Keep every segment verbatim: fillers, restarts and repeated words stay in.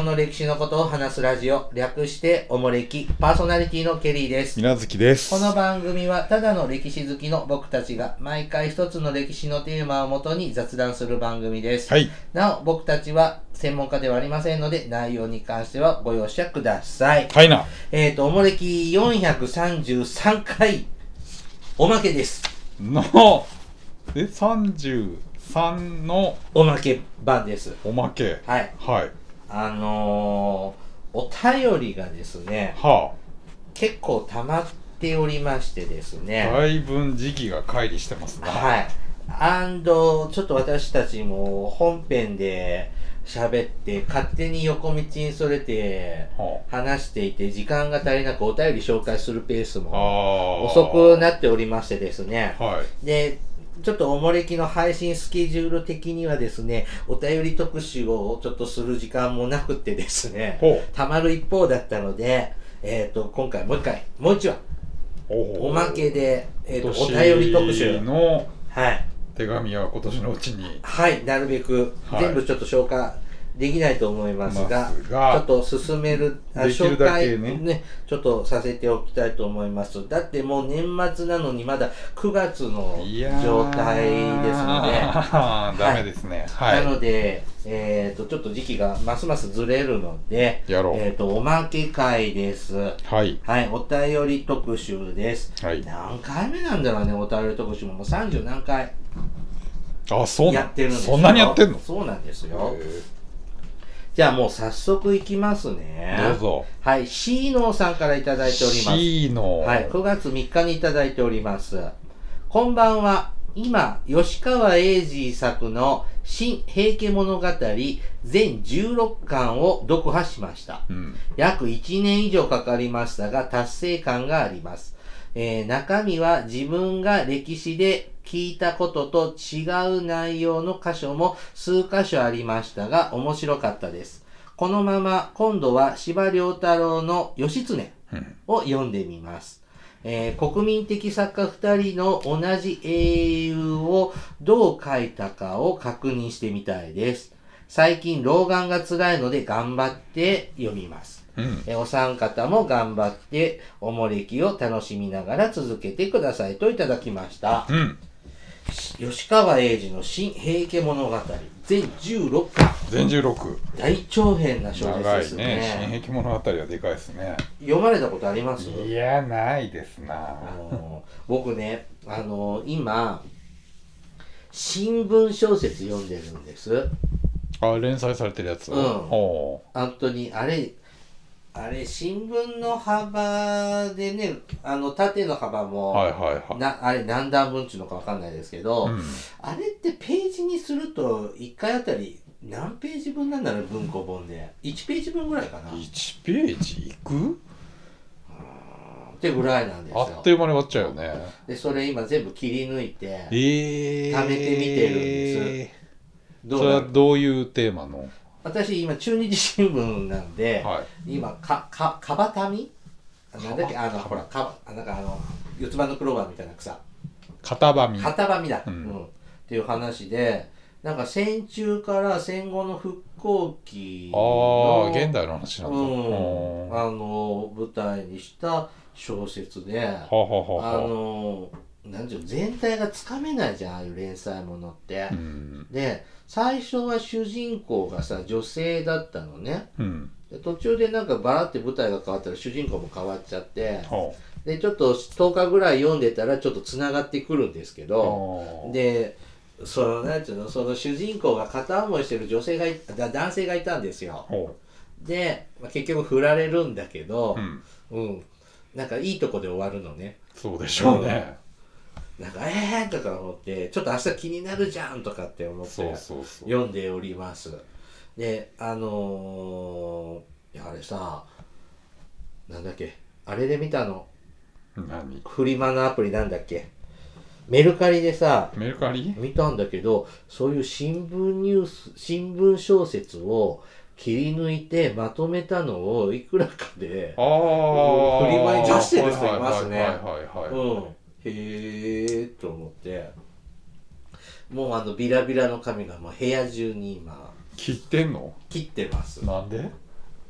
本の歴史のことを話すラジオ、略しておもれき、パーソナリティのケリーです。 みなずきです。 この番組はただの歴史好きの僕たちが毎回一つの歴史のテーマをもとに雑談する番組です。 はい。 なお僕たちは専門家ではありませんので、内容に関してはご容赦ください。 はいな。 えっと、おもれきよんひゃくさんじゅうさんかい、おまけです。 の、え、さんじゅうさんのおまけ版です。 おまけ。 はい。 はい。 あのー、お便りがですね、 は結構溜まっておりましてですあ。 ね。 だいぶ時期が乖離してますね。 はい。アンド、ちょっと私たちも本編で喋って勝手に横道にそれて話していて時間が足りなくお便り紹介するペースも遅くなっておりましてですね。 はい。 で、ちょっとおもれきの配信スケジュール的にはですね、お便り特集をちょっとする時間もなくてですね、たまる一方だったので、えっと、今回もう一回、もう一話、おまけで、えっと、お便り特集のはい。 手紙は今年のうちに。 はい、なるべく、全部ちょっと消化できないと思いますが、 ますがちょっと進める、あできるだけね紹介ね、ちょっとさせておきたいと思います。だってもう年末なのにまだくがつの状態ですので、 ダメですね。はい。 なので、えっと、ちょっと時期がますますずれるので、 やろう。 えっと、おまけ会です。 はい。 はい、お便り特集です。 はい。 何回目なんだろうね、お便り特集も。もうさんじゅう何回。 あ、そうやってるんですよ。 そんなにやってんの？ そうなんですよ。じゃあもう早速いきますね。 どうぞ。 はい、シーノーさんからいただいております。 シーノー。 はい、くがつみっかにいただいております。こんばんは。今、吉川英治作の新平家物語全じゅうろっかんを読破しました。 うん、 約いちねん以上かかりましたが達成感があります。えー、中身は自分が歴史で聞いたことと違う内容の箇所も数箇所ありましたが面白かったです。このまま今度は司馬遼太郎の義経を読んでみます。えー、国民的作家ふたりの同じ英雄をどう書いたかを確認してみたいです。最近老眼が辛いので頑張って読みます。うん、えお三方も頑張っておもれきを楽しみながら続けてくださいといただきました。うん、吉川英治の新平家物語全じゅうろっかん。 全じゅうろく。 大長編な小説ですね。 長いね。新平家物語はでかいですね。 読まれたことあります？ いや、ないですな。 僕ね、あの今新聞小説読んでるんです。 あ、連載されてるやつ。 うん。本当にあれ。あれ、新聞の幅でね、あの、縦の幅も、 はいはいはい。 な、あれ何段分っていうのかわかんないですけど、うん、あれってページにすると、いっかいあたり何ページ分なんだろう、文庫本で。いちページ分ぐらいかな。 いちページいく？ ってぐらいなんですよ。 あっという間に終わっちゃうよね。 で、それ今全部切り抜いて、 えー、 貯めてみてるんです。 どうそれはどういうテーマの？ 私今中日新聞なんで、はい、今かかかばたみなんだっけあのほらかなんかあの四つ葉のクローバーみたいな草型ばみ型ばみだ、うんうん、っていう話でなんか戦中から戦後の復興期のあ現代の話なんだ、うん、 あの舞台にした小説で、はははあのなんていうの全体がつかめないじゃんああいう連載ものって、うん、で最初は主人公がさ女性だったのね、うん、で途中でなんかバラって舞台が変わったら主人公も変わっちゃって、でちょっととおかぐらい読んでたらちょっとつながってくるんですけど、でそのなんていうのその主人公が片思いしてる女性がい男性がいたんですよ。で、まあ、結局振られるんだけど、うん、うん、なんかいいとこで終わるのね。 そうでしょうね。 なんかえーとか思ってちょっと明日気になるじゃんとかって思って読んでおります。であのー、いやあれさなんだっけあれで見たの何フリマのアプリなんだっけメルカリでさメルカリ見たんだけどそういう新聞ニュース新聞小説を切り抜いてまとめたのをいくらかでフリマに出してる人いますね。うんへーと思ってもうあのビラビラの紙がもう部屋中に今切ってんの？ 切ってます。 なんで？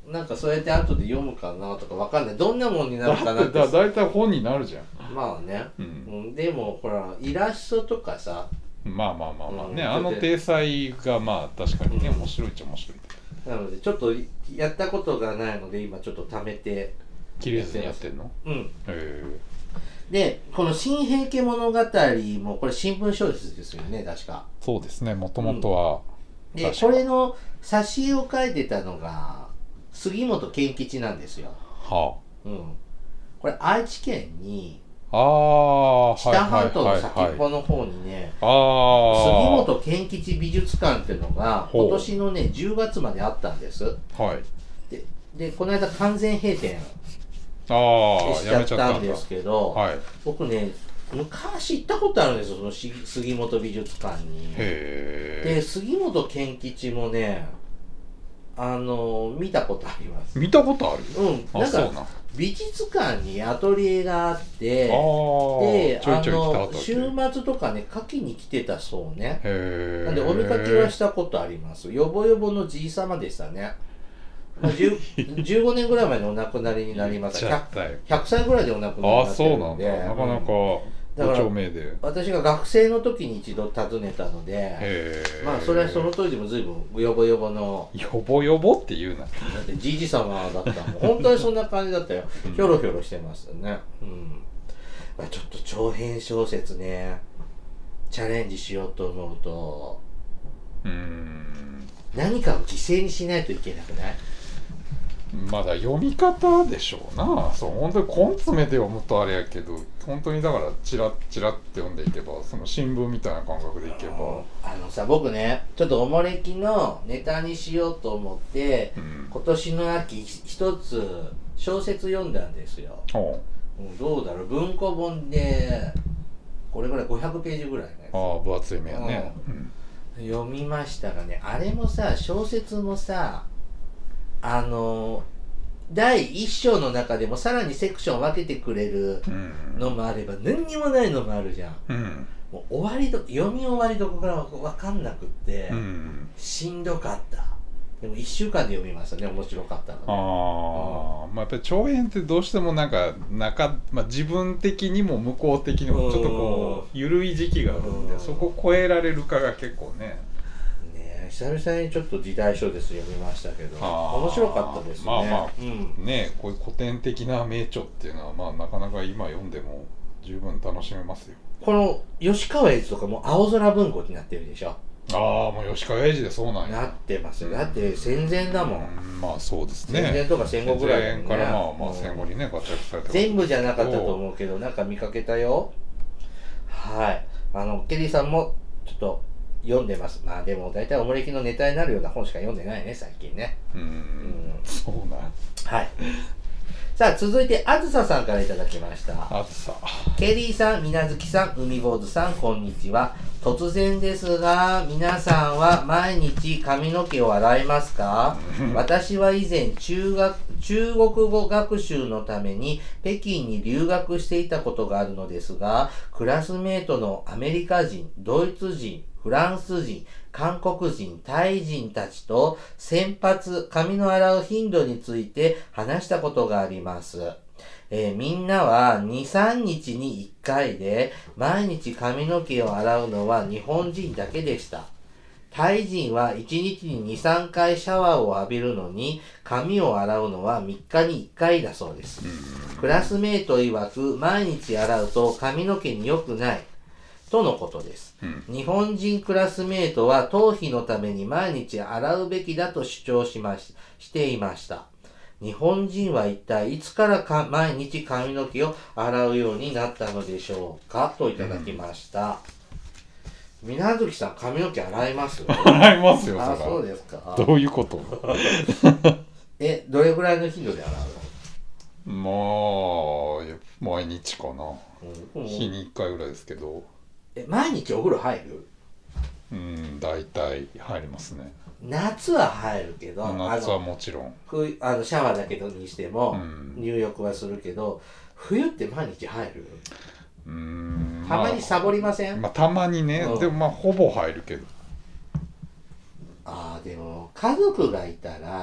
なんかそうやって後で読むかなとかわかんない。どんなもんになるかなだってださだいたい本になるじゃん。 まあね、 ううんん、でもほらイラストとかさ、 まあまあまあまあね、 うんあの体裁がまあ確かにね、 うん面白いっちゃ面白い。 なのでちょっとやったことがないので今ちょっと貯めて切れずにやってんの？ うんへえ。 でこの「新平家物語」もこれ新聞小説ですよね確か。 そうですね、もともとは、 で確かこれの挿絵を描いてたのが杉本健吉なんですよ。 はうん、これ愛知県にあ、ああ、 北半島の先っぽの方にね、 ああ、 杉本健吉美術館っていうのがほう今年のねじゅうがつまであったんです。 はいででこの間完全閉店ああしちゃったんですけど、 はい。 僕ね昔行ったことあるんですよそのし杉本美術館に。 へえ。 で杉本健吉もねあの見たことあります。 見たことある？ うんあ、 なんかそうな。 美術館にアトリエがあってああ、 でちょいちょい来たあの後週末とかね描きに来てたそうね。 へえ。 なんでお見かけはしたことあります。よぼよぼのじいさまでしたね。まあ、じゅうじゅうごねんぐらい前にお亡くなりになりました。 ちゃったよ。 ひゃくさいぐらいでお亡くなりにああ、 なってそうなんるんで。 だ。なかなかだからご丁目で。 私が学生の時に一度訪ねたので、 へえ。 まあそれはその当時も随分よぼよぼの、 よぼよぼって言うな。 だってじいじ様だったもん。本当にそんな感じだったよ。 うんひょろひょろしてますよね。うん。まあ、ちょっと長編小説ね、チャレンジしようと思うと、 うーん。 何かを犠牲にしないといけなくない？ まだ読み方でしょうな。そう本当に根詰めて読むとあれやけど、本当にだからチラッチラッって読んでいけば、その新聞みたいな感覚でいけば、 あのさ僕ねちょっとおもれきのネタにしようと思って、 うん、 今年の秋一つ小説読んだんですよ。 おううんどうだろう文庫本でこれぐらいごひゃくページぐらいのやつああ分厚い目やね、うん、 読みましたがね、あれもさ小説もさあのだいいっ章の中でもさらにセクション分けてくれるのもあれば何にもないのもあるじゃん。 うん、 もう終わりど読み終わりどこから分かんなくって、 うん、 しんどかった。でもいっしゅうかんで読みましたね。面白かったので。 ああ、まあやっぱり長編ってどうしてもなんか中、まあ、自分的にも向こう的にもちょっとこう緩い時期があるんで、そこを超えられるかが結構ね。 ねえ久々にちょっと時代小説読みましたけど面白かったですね。 まあまあ、 うん、 ねこういう古典的な名著っていうのはまあなかなか今読んでも十分楽しめますよ。 この吉川英治とかも青空文庫になってるでしょ。 ああもう吉川英治でそうなんや。 なってますよ。だって戦前だもん。 うんまあそうですね。 戦前とか戦後ぐらいだもんね。 戦前からまあまあ戦後にね活躍されてますけど全部じゃなかったと思うけどなんか見かけたよ。はいあのケリーさんもちょっと読んでます。まあでも大体おもれきのネタになるような本しか読んでないね最近ね。 うんうんそうなんはい。さあ続いてあずささんからいただきました。 あずさケリーさん、みなずきさん、海坊主さん、こんにちは。突然ですが、皆さんは毎日髪の毛を洗いますか？私は以前中学、中国語学習のために北京に留学していたことがあるのですが、クラスメートのアメリカ人、ドイツ人、フランス人、韓国人、タイ人たちと洗髪、髪の洗う頻度について話したことがあります。えー、みんなはに、さんにちにいっかいで毎日髪の毛を洗うのは日本人だけでした。タイ人はいちにちにに、さんかいシャワーを浴びるのに髪を洗うのはみっかにいっかいだそうです。クラスメート曰く毎日洗うと髪の毛に良くないとのことです。日本人クラスメートは頭皮のために毎日洗うべきだと主張しまし、していました。日本人は一体いつからか毎日髪の毛を洗うようになったのでしょうかといただきました。みなずきさん髪の毛洗います？ 洗いますよ。 あ、 そそうですか。 どういうこと？ え、どれぐらいの頻度で洗うの？まあ毎日かな、 うんうん、 日にいっかいぐらいですけど。 え、毎日お風呂入る？ うん大体入りますね。 夏は入るけど、 夏はもちろんふあのシャワーだけどにしても、 うん、 入浴はするけど冬って毎日入る？ うーんたまにサボりません？ まあ、まあ、たまにね、うん、でもまあほぼ入るけど。 ああでも家族がいたら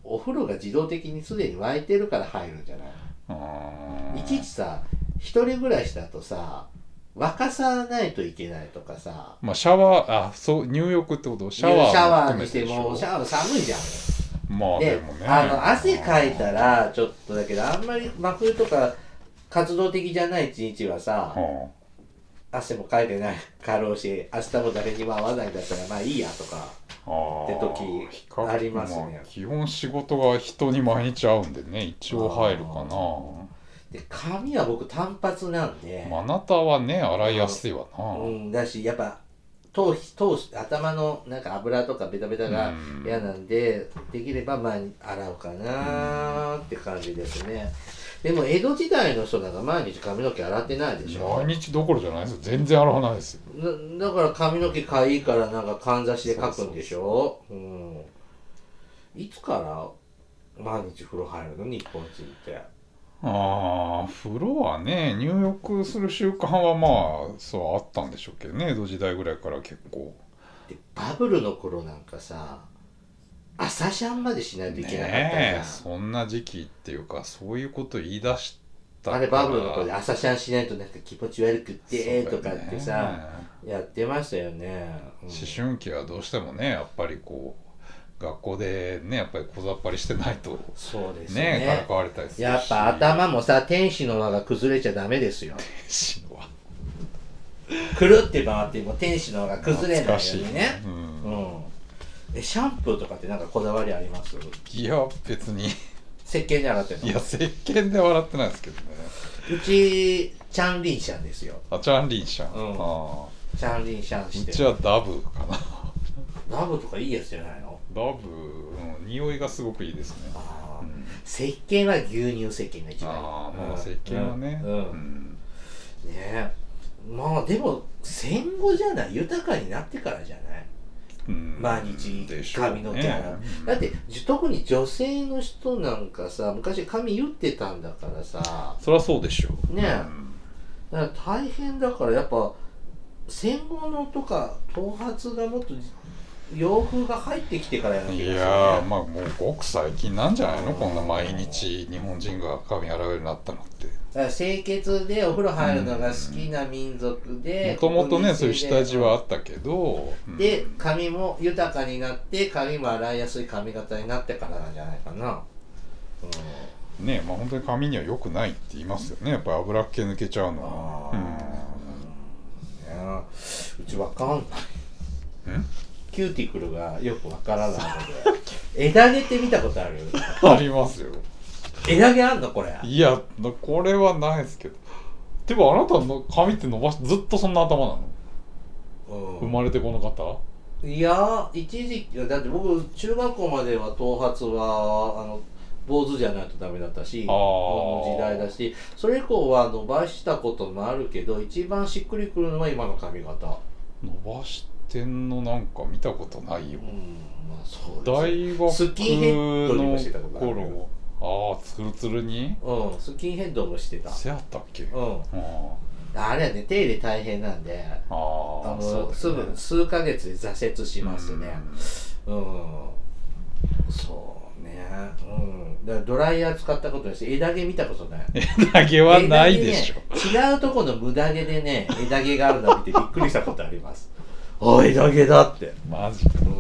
お風呂が自動的にすでに沸いてるから入るんじゃない？ あいちいちさ一人暮らしだとさ沸かさないといけないとかさ、 まあシャワーあそう入浴ってことシャワーシャワー含めにしててでしょもシャワー寒いじゃん。 まあででもねあの汗かいたらちょっとだけどあんまり真冬とか活動的じゃない一日はさ、 は汗もかいてないかろうし明日も誰にも会わないんだったらまあいいやとかあって時比較ありますねあ基本仕事が人に毎日会うんでね一応入るかな。 で髪は僕単発なんで、 まああなたはね洗いやすいわな、 うんだしやっぱ頭皮頭皮頭のなんか油とかベタベタが嫌なんで、できればまあ洗うかなーって感じですね。でも江戸時代の人なんか毎日髪の毛洗ってないでしょ。 毎日どころじゃないですよ全然洗わないですよ。 だだから髪の毛かいいからなんかかんざしで描くんでしょ。うん。いつから毎日風呂入るの日本人って。 ああ風呂はね入浴する習慣はまあそうあったんでしょうけどね江戸時代ぐらいから結構でバブルの頃なんかさ朝シャンまでしないといけなかったじゃん、 ねえそんな時期っていうかそういうこと言い出したあれバブルの頃で朝シャンしないとなんか気持ち悪くってとかってさ、 ね、 やってましたよね、うん、 思春期はどうしてもねやっぱりこう学校でねやっぱり小ざっぱりしてないとそうですねねからかわれたりするしやっぱ頭もさ天使の輪が崩れちゃダメですよ。 天使の輪くるって回っても天使の輪が崩れないようにね、 うんうん、えシャンプーとかってなんかこだわりあります？ いや別に石鹸で洗ってるの？ いや石鹸で笑ってないですけどね。 うちチャンリンシャンですよ。 あチャンリンシャン、 うん、 あチャンリンシャンしてうちはダブかなダブとかいいやつじゃないの？ ダブ、うん、匂いがすごくいいですね。 あ、 うん、 石鹸は牛乳石鹸が一番いい。 ああまあ石鹸はね、 うんうんうん、ねえまあでも戦後じゃない豊かになってからじゃない、うん、毎日髪の毛洗う、ね、だって特に女性の人なんかさ昔髪言ってたんだからさそりゃそうでしょねえ、うん、だから大変だからやっぱ戦後のとか頭髪がもっと洋風が入ってきてからやなきゃいけない、ね、 いやまあもうごく最近なんじゃないのこんな毎日日本人が髪洗うようになったのって。 だから清潔でお風呂入るのが好きな民族でもともとねそういう下地はあったけど、 うん、で髪も豊かになって髪も洗いやすい髪型になってからなんじゃないかな、 うん、ねえまあ本当に髪には良くないって言いますよねやっぱり油っ気抜けちゃうのは、うんいやうちわかんないんキューティクルがよくわからないので枝毛って見たことある？ ありますよ。 枝毛あんのこれ？ いやこれはないですけどでもあなたの髪って伸ばしずっとそんな頭なの、うん、生まれてこの方？ いや一時期だって僕中学校までは頭髪はあの坊主じゃないとダメだったしの時代だしそれ以降は伸ばしたこともあるけど一番しっくりくるのは今の髪型。 伸ばしてんのなんか見たことないよ、 うんまあ、そう大学のスキンヘッドにもしてたことある頃ああツルツルにうんスキンヘッドもしてた。 せやったっけ？ うんあれはね手入れ大変なんでああのそう、ね、すぐ数ヶ月で挫折しますね。うん、うん、そうねうんだからドライヤー使ったことないし枝毛見たことない。 枝毛はないでしょ、 ね、違うとこの無駄毛でね枝毛があるのを見てびっくりしたことあります。あ枝毛だってマジか、 うん、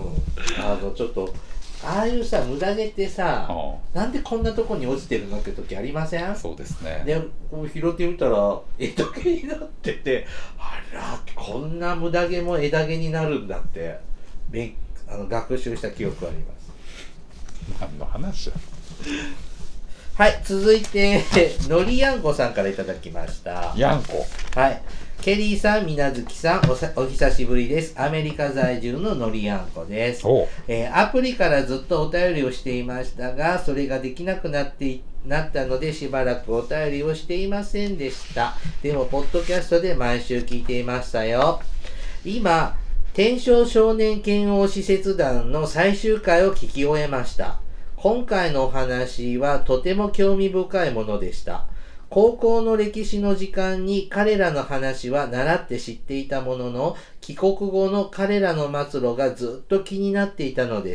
あのちょっとああいうさ無駄毛ってさなんでこんなとこに落ちてるのって時ありません？ そうですね。 でこう拾ってみたら枝毛になっててあらこんな無駄毛も枝毛になるんだってべあの学習した記憶あります。 何の話だ。 はい続いてのりやんこさんからいただきました。 やんこはいケリーさん、みなずきさん お, さ、お久しぶりです。アメリカ在住ののりやんこです、えー。アプリからずっとお便りをしていましたが、それができなくなってなったので、しばらくお便りをしていませんでした。でも、ポッドキャストで毎週聞いていましたよ。今、天正少年剣王使節団の最終回を聞き終えました。今回のお話はとても興味深いものでした。高校の歴史の時間に彼らの話は習って知っていたものの、帰国後の彼らの末路がずっと気になっていたのです。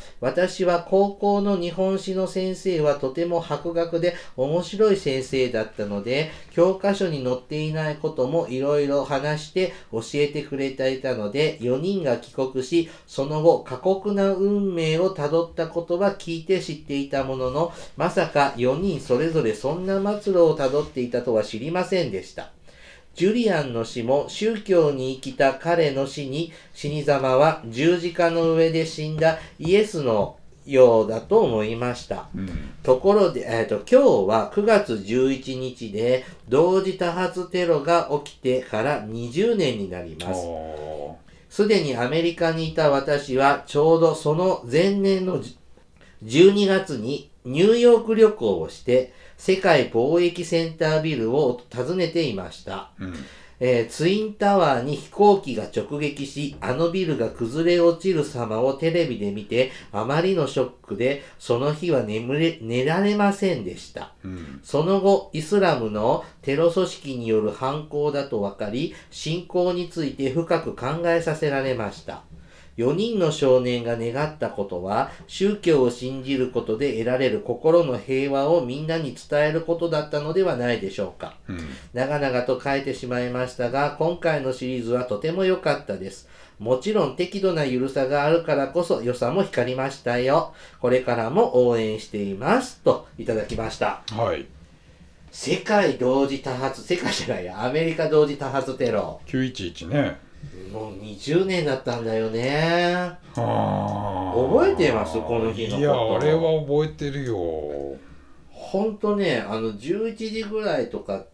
私は高校の日本史の先生はとても博学で面白い先生だったので、教科書に載っていないこともいろいろ話して教えてくれていたので、よにんが帰国し、その後過酷な運命をたどったことは聞いて知っていたものの、まさかよにんそれぞれそんな末路をたどっていたとは知りませんでした。ジュリアンの死も宗教に生きた彼の死に、死に様は十字架の上で死んだイエスのようだと思いました。 うん、 ところで、えっと、今日はくがつじゅういちにちで同時多発テロが起きてからにじゅうねんになります。すでにアメリカにいた私はちょうどその前年のじゅうにがつにニューヨーク旅行をして世界貿易センタービルを訪ねていました。 うんえー、ツインタワーに飛行機が直撃し、あのビルが崩れ落ちる様をテレビで見て、あまりのショックで、その日は眠れ、寝られませんでした。 うん、 その後、イスラムのテロ組織による犯行だと分かり、信仰について深く考えさせられました。よにんの少年が願ったことは、宗教を信じることで得られる心の平和をみんなに伝えることだったのではないでしょうか。 うん、 長々と書いてしまいましたが、今回のシリーズはとても良かったです。もちろん適度な緩さがあるからこそ良さも光りましたよ。これからも応援しています。といただきました。 はい。 世界同時多発、世界じゃないや、アメリカ同時多発テロ。 きゅういちいちね。 もうにじゅうねんだったんだよね。 は覚えてますこの日のこと。 いや、あれは覚えてるよ。 ほんとね、あの、じゅういちじぐらいとかって、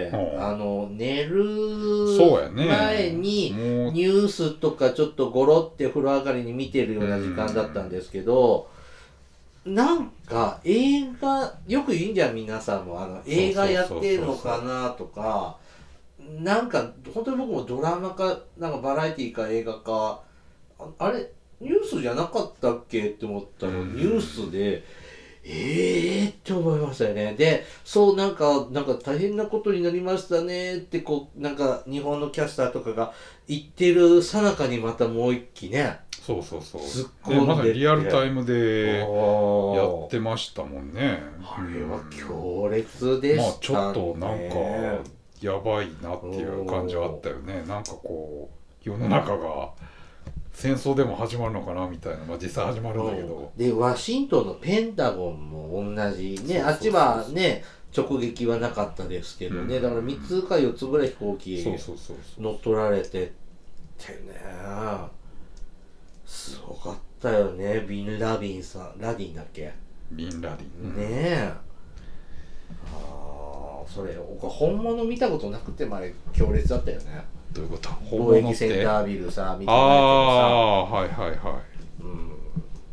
うん、 あの、寝るそうやね、 前に、ニュースとかちょっとゴロって風呂上がりに見てるような時間だったんですけど、なんか映画、よく言うんじゃん、皆さんも。あの、映画やってるのかなとか、なんか、本当に僕もドラマか、なんかバラエティか映画か、あ, あれ、ニュースじゃなかったっけって思ったの、ニュースで、えーって思いましたよね。で、そうなんか、なんか大変なことになりましたねって、こう、なんか日本のキャスターとかが言ってる最中にまたもう一機ね。 そうそうそう。 突っ込んでて、 まさにリアルタイムでやってましたもんね。 あれは強烈でしたね。 まあちょっとなんか、やばいなっていう感じはあったよね。なんかこう世の中が戦争でも始まるのかなみたいな、まあ実際始まるんだけど、 でワシントンのペンタゴンも同じね、あっちはね直撃はなかったですけどね、うん、だからみっつかよっつぐらい飛行機乗っ取られてってね、すごかったよね。ビンラディンさん、ラディンだっけ、 ビンラディン、 ねえ、それ本物見たことなくてもあれ強烈だったよね。 どういうこと？ 貿易センタービルさ、見てないけどさ、 ああ、はいはいはい。 うん。ね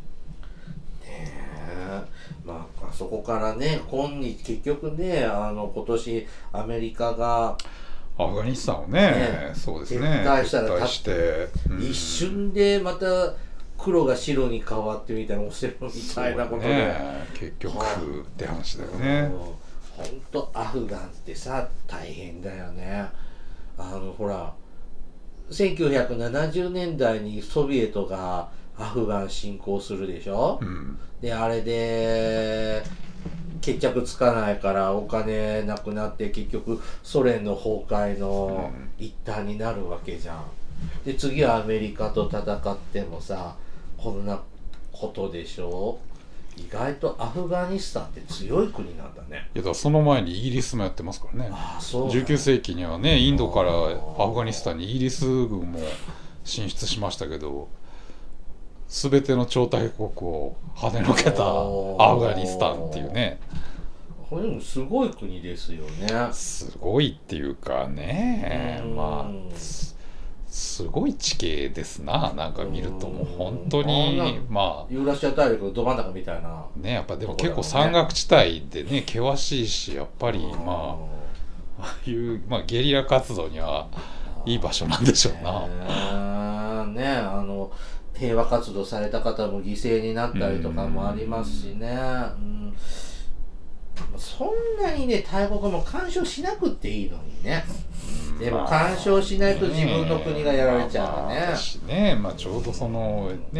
え、まああそこからね、今日結局ね、あの今年アメリカがアフガニスタンをね、ね、そうですね、 撤退したら撤退して、 うん、一瞬でまた黒が白に変わってみたいな、お城みたいなことで、 ね、結局って話だよね。 ほんとアフガンってさ大変だよね。あのほらせんきゅうひゃくななじゅうねんだいにソビエトがアフガン侵攻するでしょ、うん、であれで決着つかないからお金なくなって結局ソ連の崩壊の一端になるわけじゃん。で次はアメリカと戦ってもさこんなことでしょ。意外とアフガニスタンって強い国なんだね。 いやだからその前にイギリスもやってますからね。 ああそう、ね、 じゅうきゅうせいきにはね、インドからアフガニスタンにイギリス軍も進出しましたけど、全ての超大国を跳ねのけたアフガニスタンっていうね。 これもすごい国ですよね。 すごいっていうかね、まあすごい地形ですな。なんか見るともう本当にまあユーラシア大陸のど真ん中みたいなね。やっぱでも結構山岳地帯でね険しいし、やっぱりまあああいうまあゲリラ活動にはいい場所なんでしょうな。 ねえ、あの平和活動された方も犠牲になったりとかもありますしね。うん、そんなにね大国も干渉しなくていいのにね。でも干渉しないと自分の国がやられちゃうね。 まあ、ね、まあ、ちょうどそのね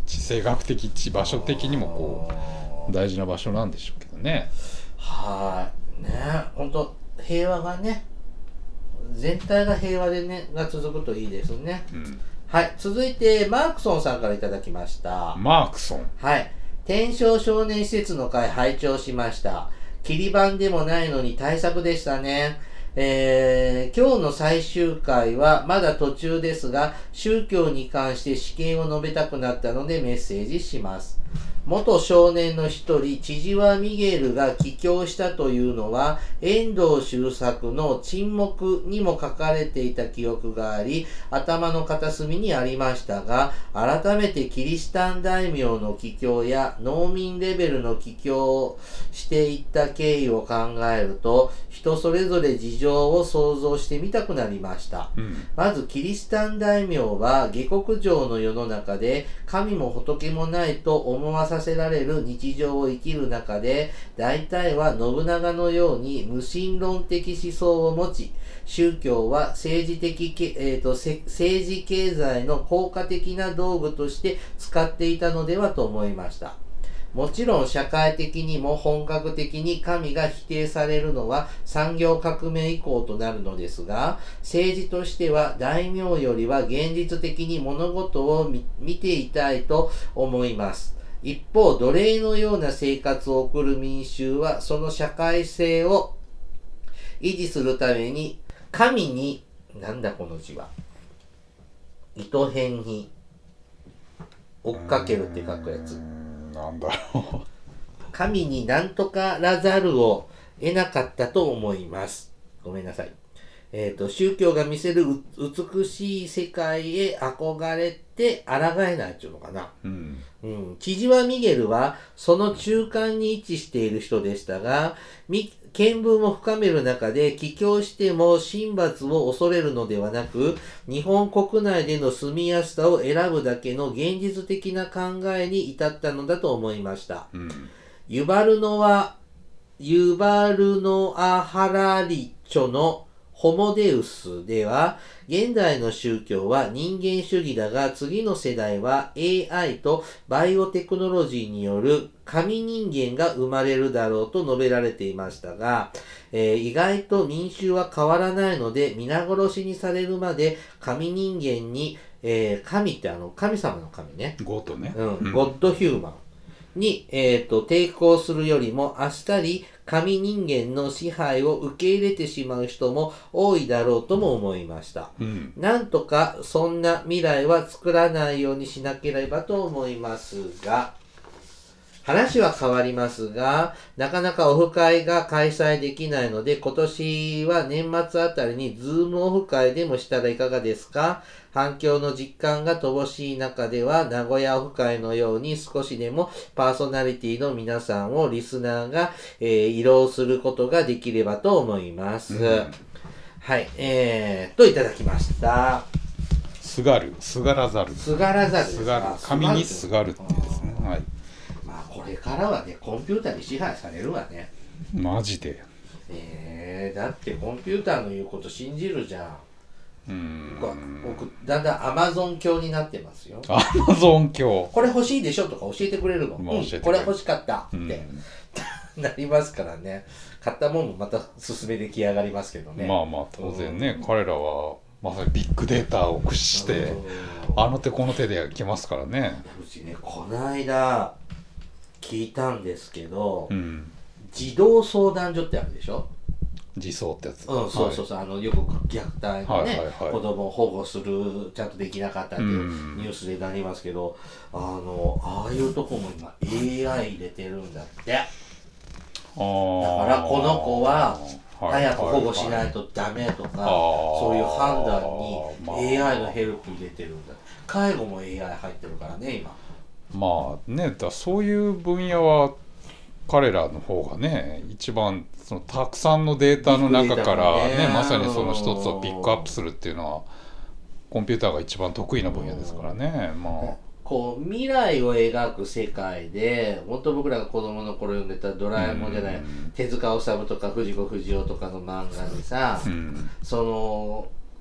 地政学的地場所的にもこう大事な場所なんでしょうけどね。 はいね、本当平和がね、全体が平和でねが続くといいですね。 うん、 はい、続いてマークソンさんからいただきました。 マークソン。 はい、天正少年施設の会拝聴しました。切り板でもないのに大作でしたね。えー、今日の最終回はまだ途中ですが、宗教に関して試験を述べたくなったのでメッセージします。元少年の一人、千々和ミゲルが帰郷したというのは、遠藤周作の沈黙にも書かれていた記憶があり、頭の片隅にありましたが、改めてキリシタン大名の帰郷や農民レベルの帰郷をしていった経緯を考えると、人それぞれ事情を想像してみたくなりました。 うん、 まずキリシタン大名は下克上の世の中で神も仏もないと思わさせられる日常を生きる中で、大体は信長のように無神論的思想を持ち、宗教は政治的、えーと、政治経済の効果的な道具として使っていたのではと思いました。もちろん社会的にも本格的に神が否定されるのは産業革命以降となるのですが、政治としては大名よりは現実的に物事を 見, 見ていたいと思います。一方、奴隷のような生活を送る民衆はその社会性を維持するために神に、なんだこの字は、糸辺に追っかけるって書くやつ。 なんだろう。 神になんとからざるを得なかったと思います。ごめんなさい。えっと、宗教が見せる美しい世界へ憧れて抗えないっていうのかな。 うん。 うん。千々和ミゲルはその中間に位置している人でしたが、見見聞を深める中で帰郷しても神罰を恐れるのではなく、日本国内での住みやすさを選ぶだけの現実的な考えに至ったのだと思いました。 うん、 ユバルノア、ユバルノア・ハラリチョのホモデウスでは、現代の宗教は人間主義だが、次の世代は エーアイ とバイオテクノロジーによる神人間が生まれるだろうと述べられていましたが、えー、意外と民衆は変わらないので、皆殺しにされるまで神人間に、えー、神ってあの神様の神ね。 ゴッドね。 うん、ゴッドヒューマン。に、えっと、抵抗するよりも、あっさり神人間の支配を受け入れてしまう人も多いだろうとも思いました。 うん、 なんとかそんな未来は作らないようにしなければと思いますが、話は変わりますが、なかなかオフ会が開催できないので、今年は年末あたりにズームオフ会でもしたらいかがですか？反響の実感が乏しい中では、名古屋オフ会のように少しでもパーソナリティの皆さんをリスナーが、えー、慰労することができればと思います。うん、はい、えー、といただきました。 すがる、すがらざる。 すがらざる。 すがる。神にすがるっていうですね。はい。 これからはね、コンピューターに支配されるわね。 マジで。 えー、だってコンピューターの言うこと信じるじゃん。 うーん。 僕、だんだんアマゾン教になってますよ。 アマゾン教。 これ欲しいでしょとか教えてくれるの。 まあ、 うん、これ欲しかったって、なりますからね。買ったもんもまた進めてきやがりますけどね。 まあまあ当然ね、うん、彼らはまさにビッグデータを駆使して、あの手この手で来ますからね。 うちね、この間聞いたんですけど、 うん、 児童相談所ってあるでしょ。 児相ってやつ。 うん、そうそうそう、はい、あのよく虐待のね、はいはいはい、子供を保護するちゃんとできなかったっていうニュースでなりますけど、うん、あのああいうとこも今 エーアイ 入れてるんだって。あだからこの子は早く保護しないとダメとか、そういう判断に エーアイ のヘルプ入れてるんだ。介護も エーアイ 入ってるからね今。 まあね、だそういう分野は彼らの方がね一番そのたくさんのデータの中からね、ねまさにその一つをピックアップするっていうのはコンピューターが一番得意な分野ですからね。まあこう未来を描く世界で本当僕らが子供の頃読んでたドラえもんじゃない、手塚治虫とか藤子不二雄とかの漫画にさ、うん、その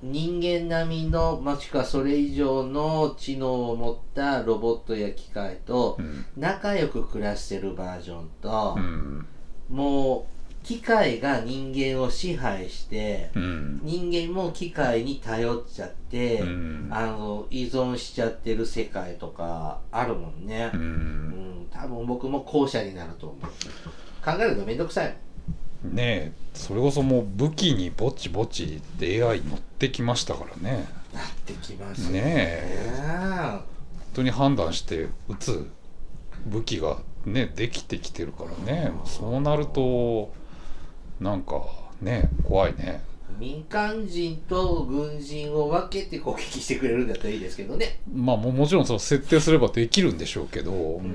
人間並みのもしくはそれ以上の知能を持ったロボットや機械と仲良く暮らしてるバージョンと、 うん、 もう機械が人間を支配して、 うん、 人間も機械に頼っちゃって、 うん、 あの依存しちゃってる世界とかあるもんね、 うんうん、 多分僕も後者になると思う。考えるとめんどくさいねえ、それこそもう武器にぼちぼち エーアイ 乗ってきましたからね。 なってきますね。 ねえ、本当に判断して撃つ武器がねできてきてるからね。そうなるとなんかね怖いね。 民間人と軍人を分けて攻撃してくれるんだったらいいですけどね。 まあももちろんその設定すればできるんでしょうけど、うんうん、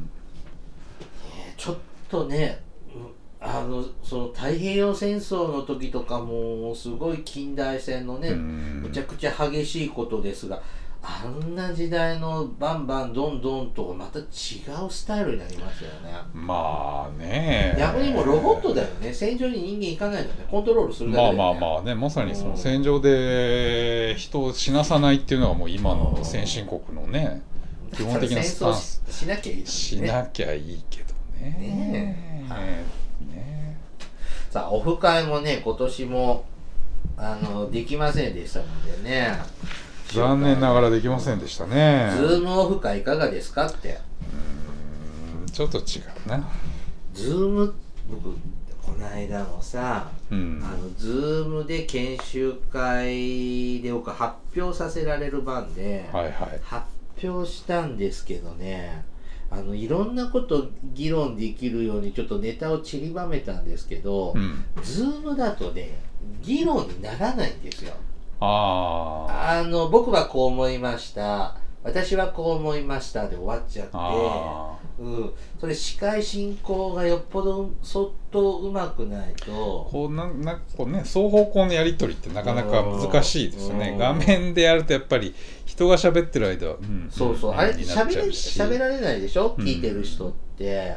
ちょっとね、あのその太平洋戦争の時とかもすごい近代戦のね、むちゃくちゃ激しいことですが、あんな時代のバンバンドンドンとまた違うスタイルになりますよね。 まあね、 逆にもうロボットだよね。戦場に人間行かないのね、コントロールするだけだよね。 まあまあまあね、まさにその戦場で人を死なさないっていうのがもう今の先進国のね、基本的なスタンス。 しなきゃいい、ね、 しなきゃいいけどね。 ねえ、はい、 ね、 さあオフ会もね今年もあのできませんでしたのでね。 残念ながらできませんでしたね。 ズームオフ会いかがですかって。 うーん、ちょっと違うな。 ズーム、僕この間もさ、 うん、 あのズームで研修会で僕発表させられる番で、 はいはい、 発表したんですけどね、あのいろんなこと議論できるようにちょっとネタを散りばめたんですけど、 うん、 ズームだとね議論にならないんですよ。 ああの僕はこう思いました、私はこう思いましたで終わっちゃって、うん、それ司会進行がよっぽど相当うまくないとこうななんかこうね、双方向のやり取りってなかなか難しいですよね。画面でやるとやっぱり人が喋ってる間は、うん、 そうそう、 うん、 あれって喋れ喋られないでしょ、 うん、 聞いてる人って、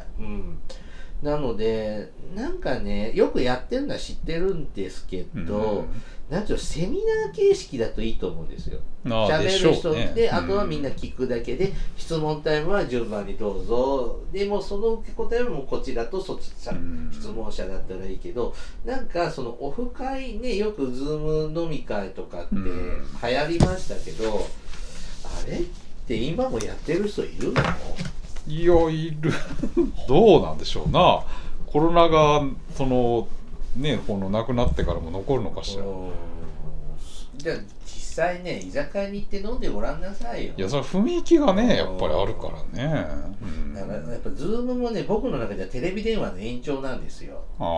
うん、なのでなんかねよくやってるのは知ってるんですけど、うん、なんていうのセミナー形式だといいと思うんですよ。喋る人で、ね、あとはみんな聞くだけで、うん、質問タイムは順番にどうぞ、でもその受け答えはもうこちらとそっち、うん、質問者だったらいいけど、なんかそのオフ会ね、よくズーム飲み会とかって流行りましたけど、うん、あれって今もやってる人いるの？ いや、いるどうなんでしょうな。コロナがそのね、この亡くなってからも残るのかしら。 じゃあ実際ね、居酒屋に行って飲んでごらんなさいよ。 いや、それ雰囲気がねやっぱりあるからね、 うん、だからやっぱズームもね、僕の中ではテレビ電話の延長なんですよ。 あ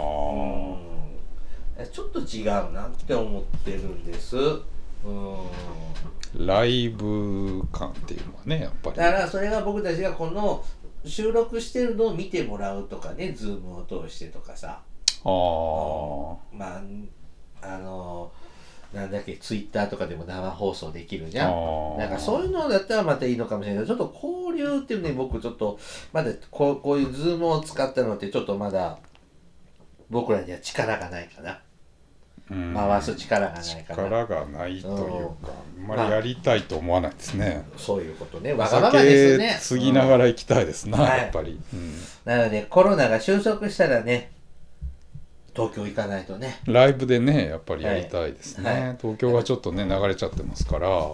あ、うん、ちょっと違うなって思ってるんです。うん、 ライブ感っていうのはねやっぱり。 だからそれが僕たちがこの収録してるのを見てもらうとかね、ズームを通してとかさ。 ああ、 まああのなんだっけ、ツイッターとかでも生放送できるじゃん。なんかそういうのだったらまたいいのかもしれないけど、ちょっと交流っていうね、僕ちょっとまだこう、こういうズームを使ったのってちょっとまだ僕らには力がないかな。回す力がないかな。 力がないというか、あんまりやりたいと思わないですね。 まあ、そういうことね。わがままですね。 継ぎながら行きたいですな、うん、やっぱり、 うん、なのでコロナが収束したらね、東京行かないとね。 ライブでねやっぱりやりたいですね、はいはい、東京がちょっとね流れちゃってますから、 はい、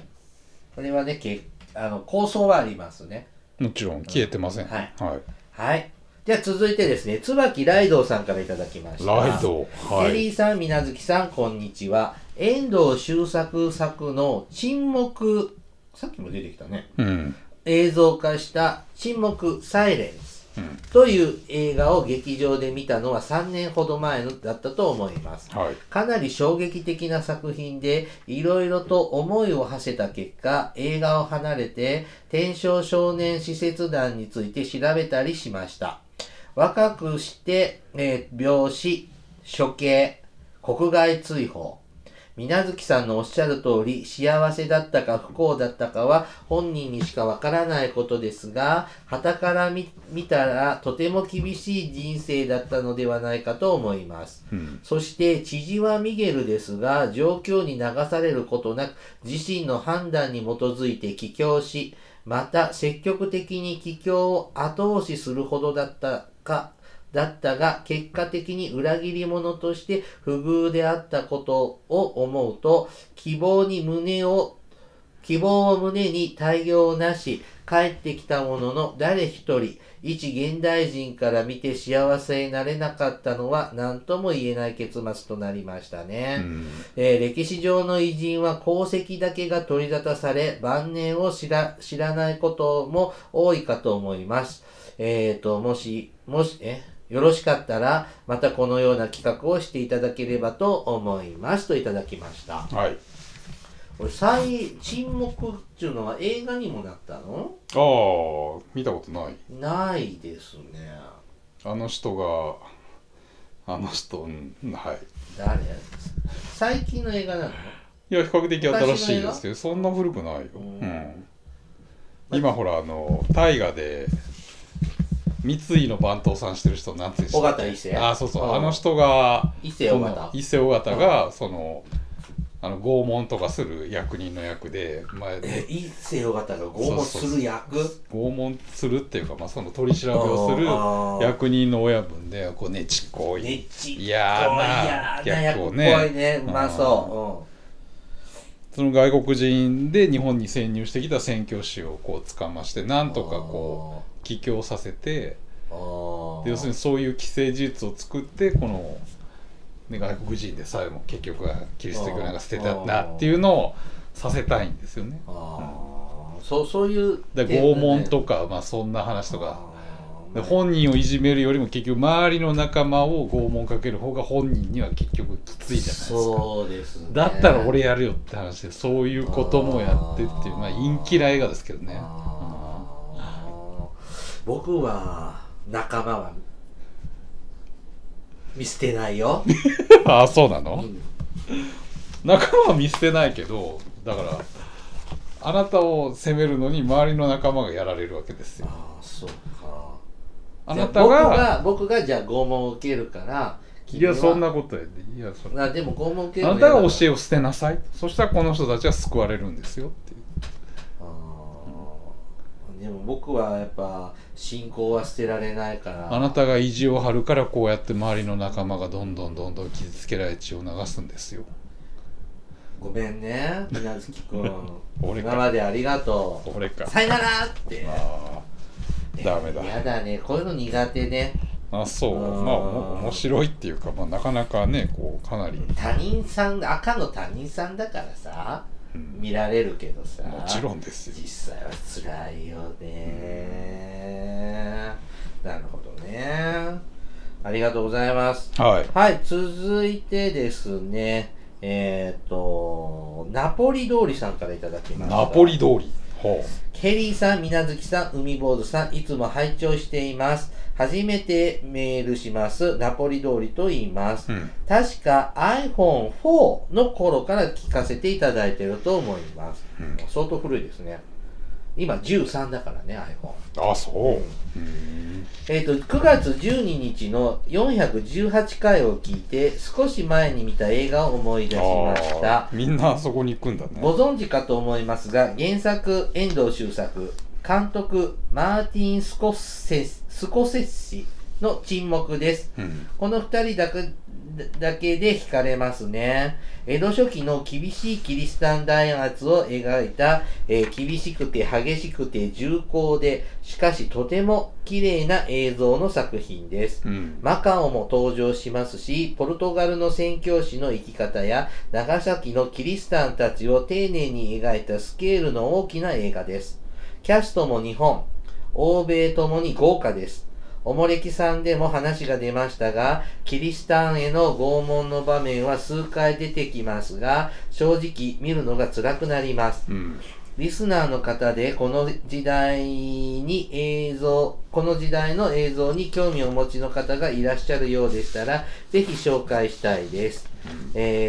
これはねけあの構想はありますね。 もちろん消えてません、うん、はいはい、はい、じゃあ続いてですね、椿ライドウさんからいただきました。 ライドウ、 はい、ケリーさん、みなずきさん、こんにちは。遠藤周作作の沈黙、さっきも出てきたね、 うん、 映像化した沈黙サイレンスうん、 という映画を劇場で見たのはさんねんほど前のだったと思います、 はい、 かなり衝撃的な作品でいろいろと思いを馳せた結果、映画を離れて天正少年使節団について調べたりしました。若くして、えー、病死、処刑、国外追放、 水月さんのおっしゃる通り、幸せだったか不幸だったかは本人にしかわからないことですが、傍から見たらとても厳しい人生だったのではないかと思います。うん、そして、知事はミゲルですが、状況に流されることなく、自身の判断に基づいて帰郷し、また積極的に帰郷を後押しするほどだったか、だったが、結果的に裏切り者として不遇であったことを思うと、希望に胸を、希望を胸に大業なし、帰ってきたものの誰一人、一現代人から見て幸せになれなかったのは何とも言えない結末となりましたね。うんえー、歴史上の偉人は功績だけが取り沙汰され、晩年を知ら、知らないことも多いかと思います。えーと、もし、もし、えよろしかったら、またこのような企画をしていただければと思います。といただきました。 はい。 これ、再沈黙っていうのは映画にもなったの？ ああ、見たことない。 ないですね。 あの人が、あの人、うん、はい。 誰？最近の映画なの？いや、比較的新しいですけど、そんな古くないよ。うん。今ほら、あの、大河で、三井の番頭さんしてる人なんて言うんですか？ 尾形伊勢。 あ、そうそう。あの人が伊勢尾形。 伊勢尾形がそのあの拷問とかする役人の役で、 まあ、え伊勢尾形が拷問する役？ そうそうそう拷問するっていうか、まあその取り調べをする役人の親分で、こうねちっこい、 ねちっこい嫌な役をね。 役っぽいね、うまそう。 うん、その外国人で日本に潜入してきた宣教師をこう捕まして、なんとかこう。帰郷させて、あで要するにそういう既成事実を作ってこの、ね、外国人でさえも結局はキリスト教なんか捨てたなっていうのをさせたいんですよね。 あ、うん、そうそういうで拷問とか、まあ、そんな話とかで本人をいじめるよりも結局周りの仲間を拷問かける方が本人には結局きついじゃないですか。 そうですね。 だったら俺やるよって話でそういうこともやってっていう、まあ陰気な映画ですけどね。 僕は仲間は見捨てないよ。 ああ、そうなの、うん、仲間は見捨てないけど、だからあなたを責めるのに周りの仲間がやられるわけですよ。 ああ、そうか。 あなたが僕が僕がじゃあ拷問を受けるから、 いやそんなことやで、いやそあでも拷問を受けるあなたが教えを捨てなさい。そしたらこの人たちは救われるんですよっていう。 でも僕はやっぱ信仰は捨てられないから。 あなたが意地を張るからこうやって周りの仲間がどんどんどんどん傷つけられ血を流すんですよ。 ごめんね水月くん今までありがとう。 俺かさよならって。 ああダメだ。 やだね、こういうの苦手ね。 あ、そう、まあ面白いっていうか、まあ、なかなかねこうかなり他人さん、赤の他人さんだからさ、うん、見られるけどさ、 もちろんですよ。 実際は辛いよね、うん、なるほどね。ありがとうございます。 はい、 はい、続いてですね、えっ、ー、とナポリ通りさんからいただきました。 ナポリ通り、ほう。 ケリーさん、みなずきさん、海坊主さん、いつも拝聴しています。初めてメールします。ナポリ通りと言います。うん、確か アイフォンフォー の頃から聞かせていただいていると思います。うん、相当古いですね。今じゅうさんだからね、iPhone。 あ、そう。うん、 えっと、くがつじゅうににちのよんひゃくじゅうはちかいを聞いて、少し前に見た映画を思い出しました。 みんなあそこに行くんだね。 ご存知かと思いますが、原作、遠藤周作、監督、マーティン・スコセッスコセッシの沈黙です。うん、この二人だけだけで惹かれますね。江戸初期の厳しいキリシタン弾圧を描いた、えー、厳しくて激しくて重厚で、しかしとても綺麗な映像の作品です。うん、マカオも登場しますし、ポルトガルの宣教師の生き方や長崎のキリシタンたちを丁寧に描いたスケールの大きな映画です。キャストも日本、欧米ともに豪華です。おもれきさんでも話が出ましたが、キリシタンへの拷問の場面は数回出てきますが、正直見るのが辛くなります。うん、リスナーの方でこの時代に映像、この時代の映像に興味をお持ちの方がいらっしゃるようでしたら、ぜひ紹介したいです。うん、えー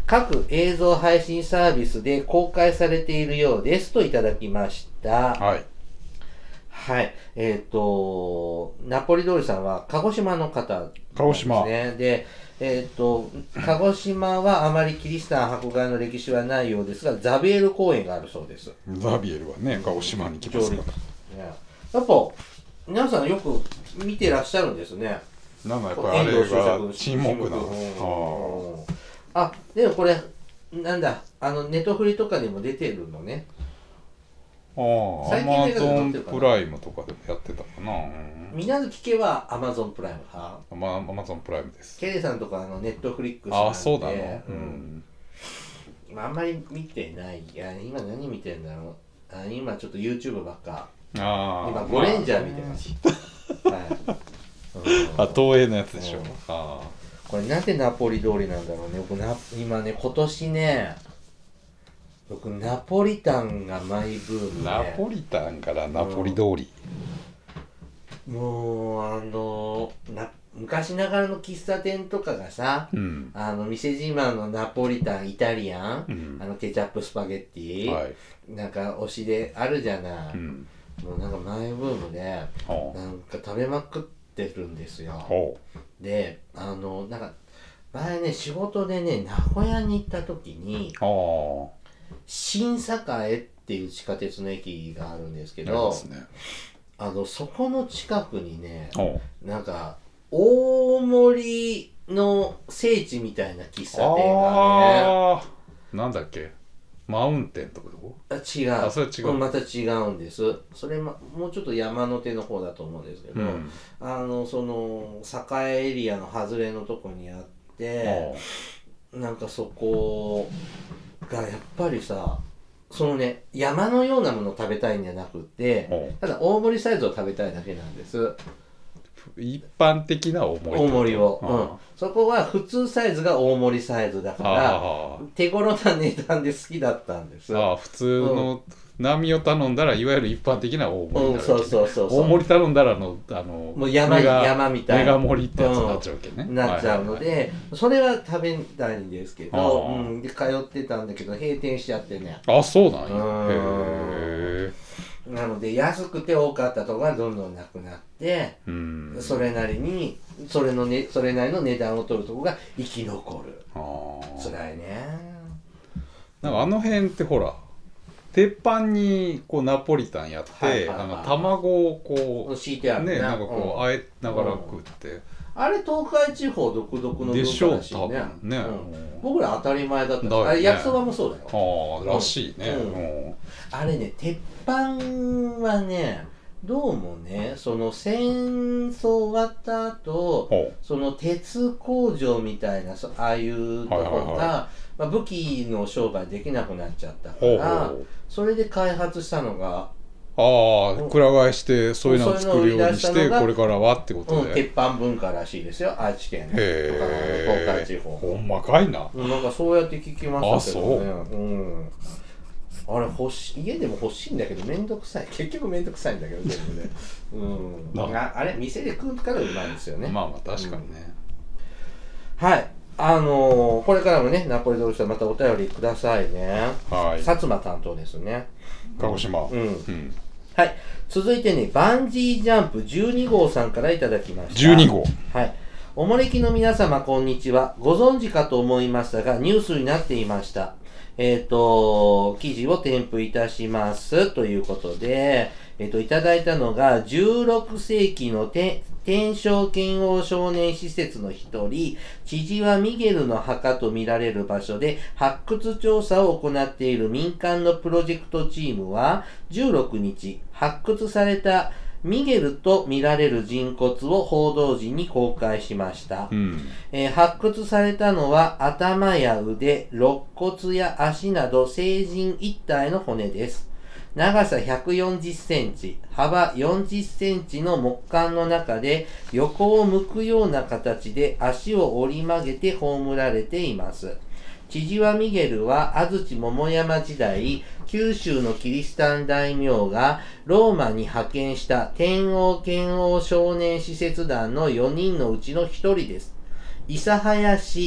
各映像配信サービスで公開されているようですといただきました。 はい。 はい。えっ、ー、と、ナポリ通りさんは鹿児島の方ですね。 鹿児島。 で、えっ、ー、と、鹿児島はあまりキリシタン迫害の歴史はないようですが、ザビエル公園があるそうです。 ザビエルはね、鹿児島に来ますから。 ね、やっぱ、皆さんよく見てらっしゃるんですね。 なんかやっぱりあれが沈黙なの。あ、でもこれ、なんだ、あの、ネトフリとかにも出てるのね。 ああ、アマゾンプライムとかでもやってたかな。 みなずき家はアマゾンプライム派？ アマ、アマゾンプライムです。 ケイさんとかあのネットフリックスなんで。 ああ、そうなの。 うん。あんまり見てない。いや、今何見てんだろう。あ、今ちょっと YouTube ばっか。ああ。今ゴレンジャー見てます。まあ、はい。 あ、東映のやつでしょ。ああ。これなんでナポリ通りなんだろうね。僕な今ね、今年ね、僕ナポリタンがマイブームで、 ナポリタンからナポリ通り、 うん、もうあのな昔ながらの喫茶店とかがさ、うん、あの店自慢のナポリタンイタリアン、うん、あのケチャップスパゲッティ、はい、なんか推しであるじゃない、うん、もうなんかマイブームで、なんか食べまくってるんですよ。で、あのなんか前ね仕事でね名古屋に行った時に、新栄っていう地下鉄の駅があるんですけど、ね、あのそこの近くにね、なんか大森の聖地みたいな喫茶店がね、 なんだっけ、マウンテンとかどこ？ あ、違う。 あ、それ違う。 また違うんです。それ、ま、もうちょっと山の手の方だと思うんですけど、うん、あのその栄エリアの外れのとこにあって、なんかそこがやっぱりさ、そのね、山のようなものを食べたいんじゃなくて、ただ大盛りサイズを食べたいだけなんです。 一般的な大盛り。 大盛りを、うん。そこは普通サイズが大盛りサイズだから、手頃な値段で好きだったんです。 ああ、普通の並を頼んだら、いわゆる一般的な大盛りになるわけ、ね、うん、 そうそうそうそう。 大盛り頼んだらの、あの、 もう山、山みたいな。 メガ盛りってやつになっちゃうわけね。 うん、なっちゃうので、はいはいはい、それは食べたいんですけど、うん、で通ってたんだけど、閉店しちゃってね。 あ、そうなんや。 へー。なので安くて多かったところがどんどんなくなって、うん、それなりにそれの、ね、それなりの値段を取るところが生き残る。あ、辛いね。 なんかあの辺ってほら鉄板にこうナポリタンやって、はいはいはい、あの卵をこう敷いてあるね、 なんかこう、うん、あえながら食って、うん、 あれ東海地方独特の文化らしいね。でしょう多分ね、うん、僕ら当たり前だったんです、ね、あれ焼きそばもそうだよ。 ああらしいね、 うんうん、あれね鉄板はねどうもねその戦争終わった後その鉄工場みたいなああいうところが、はいはいはい、まあ、武器の商売できなくなっちゃったから、ほうほう、それで開発したのが、 ああ、くら替えしてそういうのを作るようにしてこれからはってことで、 うん、鉄板文化らしいですよ、愛知県とか東海地方。 ほんまかいな。 なんかそうやって聞きましたけどね。あ、そう、うん、あれ欲し家でも欲しいんだけどめんどくさい、結局めんどくさいんだけど全部ね、うん、あ, あれ店で食うからうまいんですよね。 まあまあ確かにね、 うん、はい、あのー、これからもねナポリ通りさんまたお便りくださいね。はい、薩摩担当ですね、 鹿児島、うん、うん、 はい、続いてねバンジージャンプじゅうに号さんからいただきました。 じゅうに号、 はい、おもれきの皆様こんにちは。ご存知かと思いましたがニュースになっていました。えっ、ー、と、記事を添付いたしますということで、えっ、ー、と、いただいたのがじゅうろくせいきの天正剣王少年施設の一人、千々和ミゲルの墓とみられる場所で発掘調査を行っている民間のプロジェクトチームは、じゅうろくにち、発掘されたミゲルと見られる人骨を報道陣に公開しました、うん、えー、発掘されたのは頭や腕、肋骨や足など成人一体の骨です。長さひゃくよんじゅっセンチ、幅よんじゅっセンチの木管の中で横を向くような形で足を折り曲げて葬られています。千々和ミゲルは安土桃山時代、九州のキリシタン大名がローマに派遣した天王剣王少年使節団のよにんのうちのひとりです。諫早市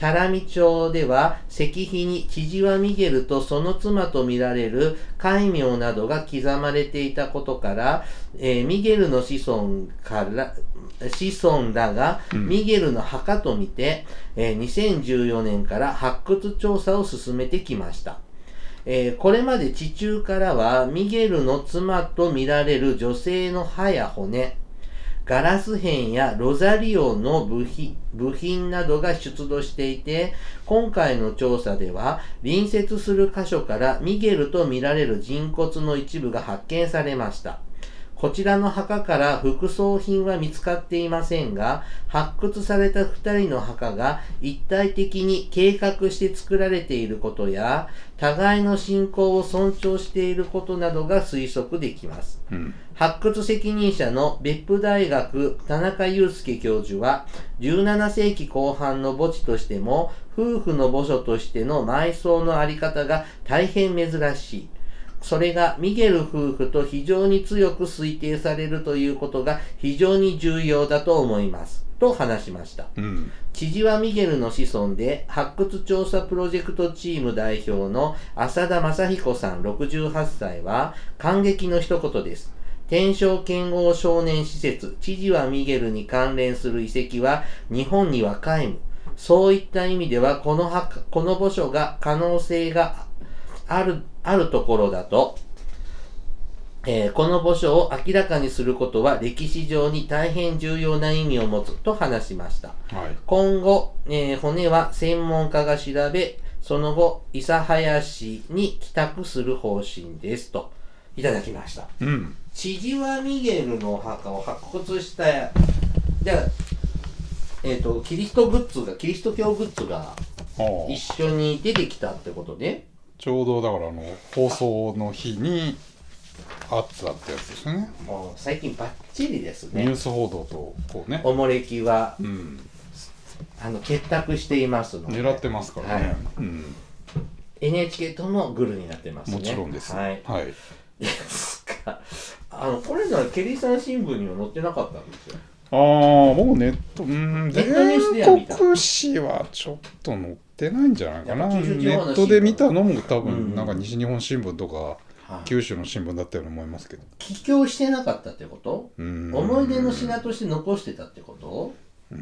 タラミ町では石碑に千々和ミゲルとその妻とみられる戒名などが刻まれていたことから、えー、ミゲルの子孫から子孫らがミゲルの墓とみて、うん、えー、にせんじゅうよねんから発掘調査を進めてきました。えー、これまで地中からはミゲルの妻とみられる女性の歯や骨、ガラス片やロザリオの部品、部品などが出土していて、今回の調査では隣接する箇所からミゲルとみられる人骨の一部が発見されました。こちらの墓から副葬品は見つかっていませんが、発掘されたふたりの墓が一体的に計画して作られていることや、互いの信仰を尊重していることなどが推測できます。うん、発掘責任者の別府大学田中祐介教授は、じゅうななせいきこう半の墓地としても、夫婦の墓所としての埋葬のあり方が大変珍しい。それがミゲル夫婦と非常に強く推定されるということが非常に重要だと思います。と話しました。うん、千々和ミゲルの子孫で発掘調査プロジェクトチーム代表の浅田正彦さんろくじゅうはっさいは感激の一言です。天正剣王少年施設千々和ミゲルに関連する遺跡は日本には皆無。そういった意味ではこの墓、この墓所が可能性がある、あるところだと、えー、この墓所を明らかにすることは歴史上に大変重要な意味を持つと話しました。はい、今後、えー、骨は専門家が調べ、その後、諫早市に帰宅する方針ですといただきました。うん、千々和ミゲルの墓を発掘した、じゃあ、えっと、キリストグッズが、キリスト教グッズが一緒に出てきたってことで、 ちょうどだからあの放送の日にあったってやつですね。 もう最近バッチリですね。 ニュース報道とこうね。 おもれきは、うん、あの結託していますので。 狙ってますからね。はい、うん、 エヌエイチケー ともグルになってますね。 もちろんです。 はい。 はい、 ですか。あのこれならケリーさん新聞には載ってなかったんですよ。 ああ、もうネット、うん、ネットニュースでは見た。全国紙はちょっと載ってないんじゃないかな。ネットで見たのも多分なんか西日本新聞とか、うん、九州の新聞だったように思いますけど。 帰郷してなかったってこと？うん、思い出の品として残してたってこと？うん、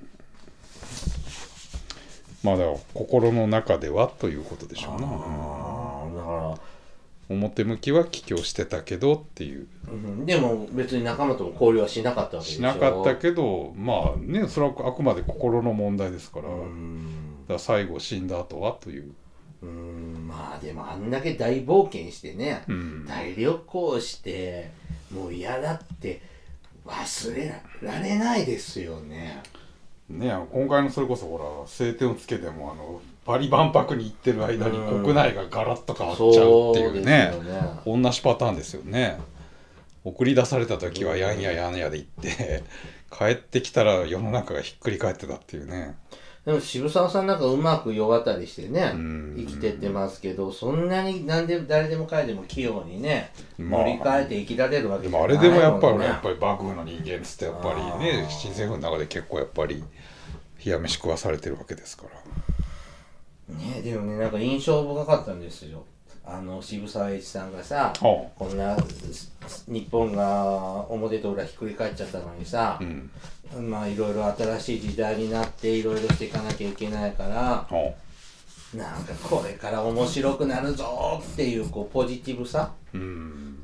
まあだから心の中ではということでしょうね。 ああ、だから表向きは帰郷してたけどっていう、 うん、でも別に仲間とも交流はしなかったわけでしょ。 しなかったけど、まあね、それはあくまで心の問題ですから、うん、だから最後死んだ後はという、 うーん、まあでもあんだけ大冒険してね、うん、大旅行してもう嫌だって忘れられないですよね。 ね、今回のそれこそほら晴天をつけてもあのパリ万博に行ってる間に国内がガラッと変わっちゃうっていうね、うん、ね、同じパターンですよね。送り出された時はやんややんやで行って帰ってきたら世の中がひっくり返ってたっていうね。 でも渋沢さんなんかうまく世渡りしてね生きてってますけど、そんなに何で誰でもかいでも器用にね乗り換えて生きられるわけじゃないもんね。 でもあれでもやっぱり、ね、やっぱり幕府の人間っつってやっぱりね新政府の中で結構やっぱり冷や飯食わされてるわけですからね。でもね、なんか印象深かったんですよ。あの渋沢栄一さんがさ、こんな日本が表と裏ひっくり返っちゃったのにさ、うん、まあいろいろ新しい時代になっていろいろしていかなきゃいけないから、なんかこれから面白くなるぞっていうこうポジティブさ、うん、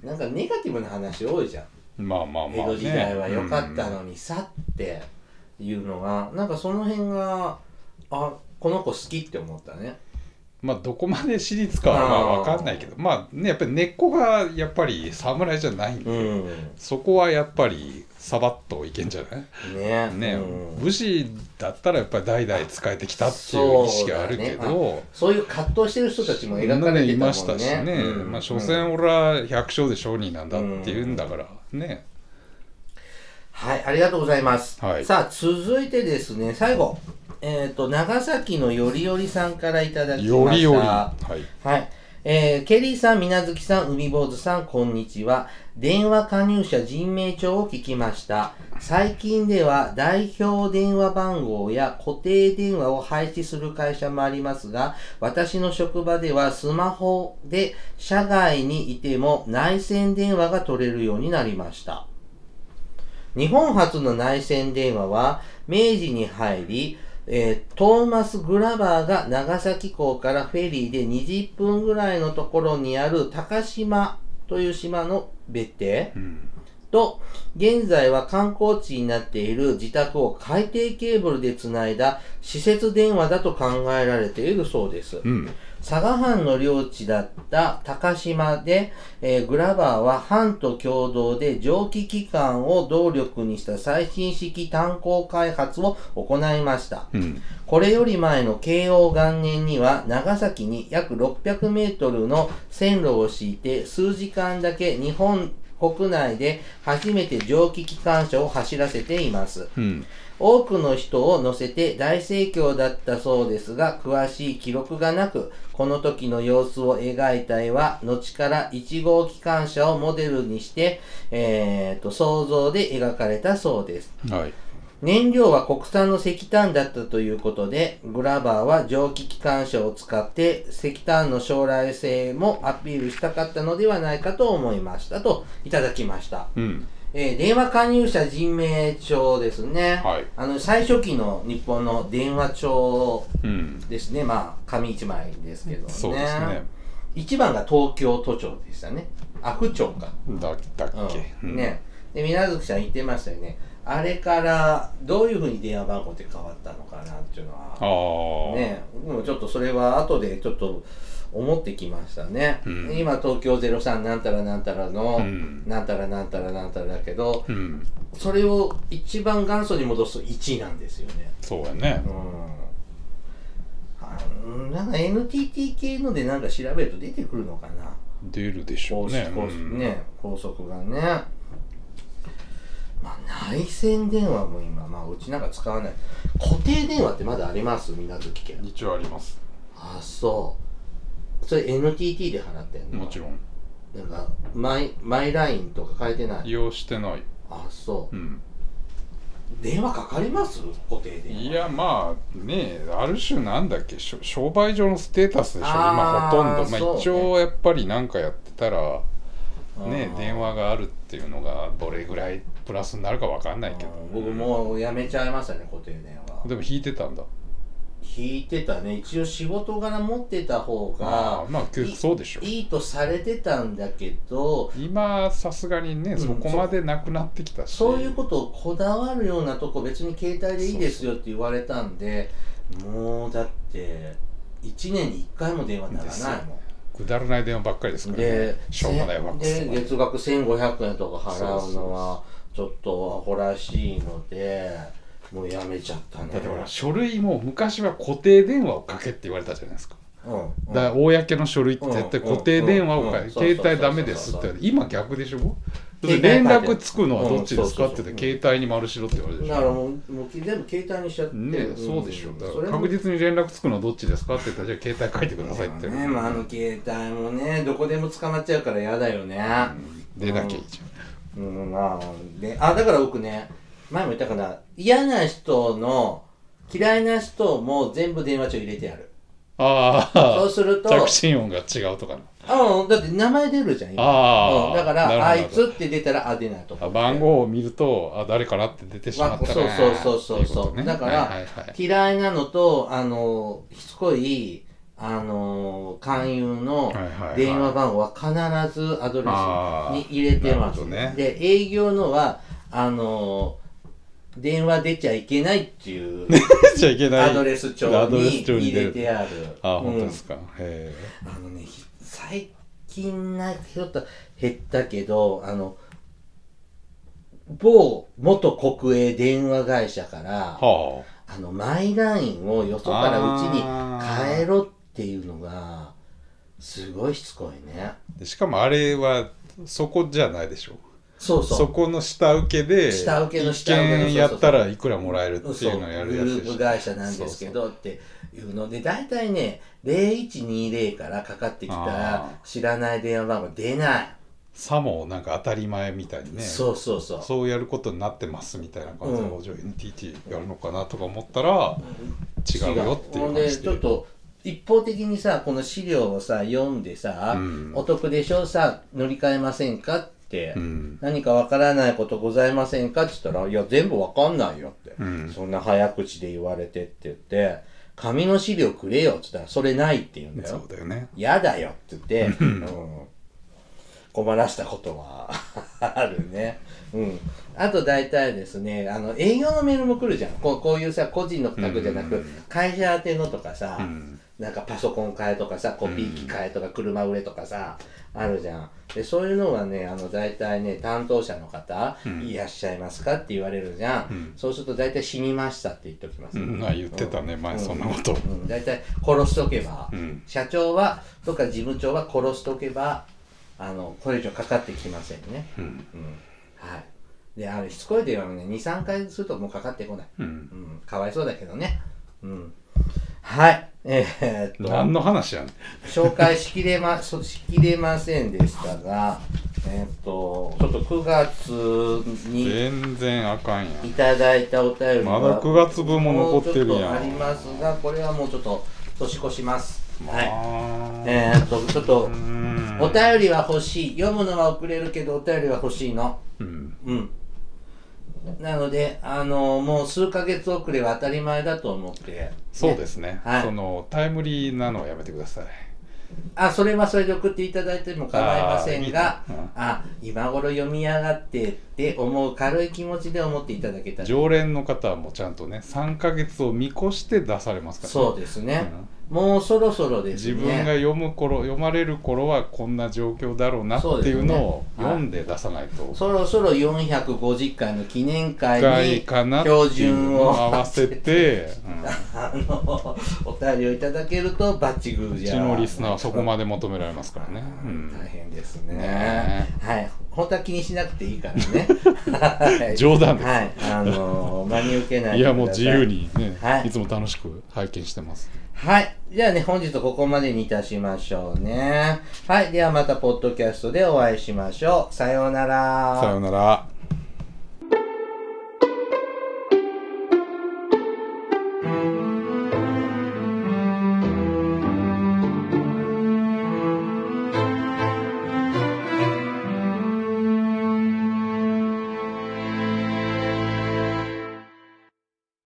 なんかネガティブな話多いじゃん。 まあまあまあ、ね、 江戸時代は良かったのにさっていうのが、なんかその辺があこの子好きって思ったね。 まあどこまで私立かは分かんないけど、まあねやっぱり根っこがやっぱり侍じゃないんで、うん、そこはやっぱりサバッといけんじゃないね。ね、うん、武士だったらやっぱり代々仕えてきたっていう意識があるけど、 そうだね、そういう葛藤してる人たちも描かれてたもんね。 いましたしね、うん、まあ所詮俺は百姓で商人なんだっていうんだからね、 うん、はい、ありがとうございます、はい、さあ続いてですね、最後えー、と長崎のよりよりさんからいただきました。よりより、はい、はい、えー、ケリーさん、みなずきさん、海坊主さん、こんにちは。電話加入者人名帳を聞きました。 最近では代表電話番号や固定電話を廃止する会社もありますが、私の職場ではスマホで社外にいても内線電話が取れるようになりました。日本初の内線電話は明治に入り、えー、トーマス・グラバーが長崎港からフェリーでにじゅっぷんぐらいのところにある高島という島の別邸、うんと、現在は観光地になっている自宅を海底ケーブルでつないだ施設電話だと考えられているそうです。うん、佐賀藩の領地だった高島で、えー、グラバーは藩と共同で蒸気機関を動力にした最新式炭鉱開発を行いました。うん、これより前の慶応元年には長崎に約ろっぴゃくメートルの線路を敷いて数時間だけ日本国内で初めて蒸気機関車を走らせています。うん、多くの人を乗せて大盛況だったそうですが、詳しい記録がなく、この時の様子を描いた絵は、後からいち号機関車をモデルにして、えーと、想像で描かれたそうです。はい、燃料は国産の石炭だったということで、グラバーは蒸気機関車を使って石炭の将来性もアピールしたかったのではないかと思いましたといただきました。うん、えー、電話加入者人名帳ですね。はい、あの最初期の日本の電話帳ですね。うん、まあ紙一枚ですけどね。そうですね。一番が東京都庁でしたね。あ、府庁か。 だだっけ。 うん、ね。で、水月さん言ってましたよね。あれからどういうふうに電話番号って変わったのかなっていうのはね、もうちょっとそれは後でちょっと思ってきましたね。うん、今東京ゼロさんなんたらなんたらの、うん、なんたらなんたらなんたらだけど、うん、それを一番元祖に戻すといちなんですよね。 そうやね。 うん、なんか エヌティーティー 系のでなんか調べると出てくるのかな。 出るでしょうね。 高速、ね、高速がね。まあ、内線電話も今、まあ、うちなんか使わない。固定電話ってまだあります？水無月県。 一応あります。 あ、そう。それ エヌティーティー で払ってんの？ もちろん。 なんかマイ、マイラインとか変えてない？ 利用してない。 あ、そう。うん。電話かかります？固定電話。 いや、まあね、ある種なんだっけ、商売上のステータスでしょ、今ほとんど。まあ、ね、一応やっぱりなんかやってたら、ね、電話があるっていうのがどれぐらいプラスになるか分かんないけど、 僕もうやめちゃいましたね、固定電話。 でも引いてたんだ。 引いてたね。一応仕事柄持ってた方が、 あ、まあそうでしょ、 いいとされてたんだけど、 今さすがにね、うん、そこまでなくなってきたし、 そ, そういうことをこだわるようなとこ別に携帯でいいですよって言われたんで、そうそう、もうだっていちねんにいっかいも電話ならないもん。 くだらない電話ばっかりですからね。で、しょうもないファックスで月額せんごひゃくえんとか払うのはちょっとアホらしいので、もうやめちゃったね。 だってほら、書類も昔は固定電話をかけって言われたじゃないですか。うんうん、だから公の書類って絶対固定電話をかけ、携帯ダメですって言われて、今逆でしょ。連絡つくのはどっちですかって言って、携帯に丸しろって言われるでしょ。 だからもう、もう全部携帯にしちゃってね、うん、そうでしょ。だから確実に連絡つくのはどっちですかって言ったら、じゃあ携帯書いてくださいって。 ね、まあ、あの携帯もね、どこでも捕まっちゃうから嫌だよね。 うん、出なきゃいいじゃん。うん、うん、まあ、で、あ、だから僕ね、前も言ったかな、嫌な人の、嫌いな人も全部電話帳入れてやる。 ああ、 そうすると着信音が違うとかな。 うん、だって名前出るじゃん今。あ、うん、だからあいつって出たらあ出ないとか。 番号を見るとあ誰かなって出てしまったら、 そうそうそうそうそう、ね、だから、はいはいはい、嫌いなのとあのしつこいあの勧誘の電話番号は必ずアドレスに入れてます、ね、で営業のはあの電話出ちゃいけないっていうアドレス帳に入れてある。 あ、本当ですか。へえ。あのね、最近なんかちょっと減ったけど、あの某元国営電話会社から、はあ、あのマイラインをよそからうちに変えろっていうのがすごいしつこいね。 でしかもあれはそこじゃないでしょ。 そうそう、 そこの下請けで下請けの下請けのやったらいくらもらえるっていうのをやるやつでしょ。 グループ会社なんですけどっていうので、大体ねゼロいちにゼロからかかってきたら知らない電話番号出ない。 さもなんか当たり前みたいにね、 そうそうそうそうやることになってますみたいな感じで、うん、じゃあ エヌティーティー やるのかなとか思ったら、うん、違うよっていう話で。 でちょっと一方的にさこの資料をさ読んでさ、うん、お得でしょさ乗り換えませんかって、うん、何かわからないことございませんかって言ったらいや全部わかんないよって、うん、そんな早口で言われてって言って紙の資料くれよって言ったらそれないって言うんだよ。 そうだよね。 やだよって言って、うん困らしたことはあるね。うん。あと大体ですね、あの営業のメールも来るじゃん。こう、こういうさ個人の企画じゃなく、うん、会社宛てのとかさ、うん、なんかパソコン買えとかさ、コピー機買えとか、車売れとかさ、あるじゃん。でそういうのはね、あの大体ね担当者の方、うん、いらっしゃいますかって言われるじゃん。うん、そうすると大体死にましたって言っておきます、ね。 うん、あ言ってたね、うん、前そんなこと。 うん、大体殺しとけば、うん、社長はとか事務長は殺しとけば。あのこれ以上かかってきませんね。うんうん、はい。で、あのしつこい電話もね、に、さんかいするともうかかってこない。うん。うん、かわいそうだけどね。うん。はい。えー、っと。 何の話やん。 紹介しきれま、しきれませんでしたが、えー、っと、ちょっとくがつに。 全然あかんやん。 いただいたお便りまだくがつぶんも残ってるやん。 もうちょっとありますが、これはもうちょっと年越します。はい。えー、っと、ちょっと、お便りは欲しい。読むのは遅れるけど、お便りは欲しいの。うん。うん。なので、あの、もう数ヶ月遅れは当たり前だと思って。ね、 そうですね。はい。その、タイムリーなのはやめてください。 あ、それはそれで送っていただいても構いませんが、あ、うん、あ、今頃読み上がってって思う軽い気持ちで思っていただけたら。 常連の方はもうちゃんとね、さんかげつを見越して出されますからね。 そうですね。うんもうそろそろですね。 自分が読む頃、読まれる頃はこんな状況だろうなっていうのを読んで出さないと。 そ, そろそろよんひゃくごじゅっかいの記念会に標準を合わせて、 うん、あのお便りをいただけるとバッチグーじゃ。 うちのリスナーはそこまで求められますからね。 うん、大変ですね。ねはい。本当は気にしなくていいからね。冗談です。 はい。あの真に受けないでください。 いやもう自由にね、はい、いつも楽しく拝見してます。 はい。じゃあね、本日ここまでにいたしましょうね。はい。ではまたポッドキャストでお会いしましょう。さようなら。 さようなら。